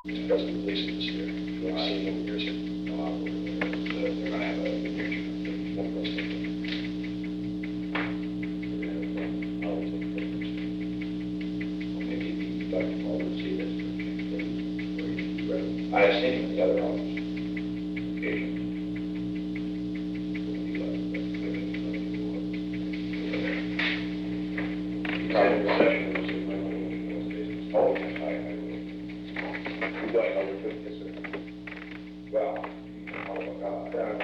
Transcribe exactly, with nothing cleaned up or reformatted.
Because of the release this year. We've seen over years. They're going to have a good future. One of those things. Maybe Doctor Paul would see this. I have seen him in the other office. Occasionally. Probably the session was in my oh, yes, I, I will. You got another fifty, sir? Well, oh my God.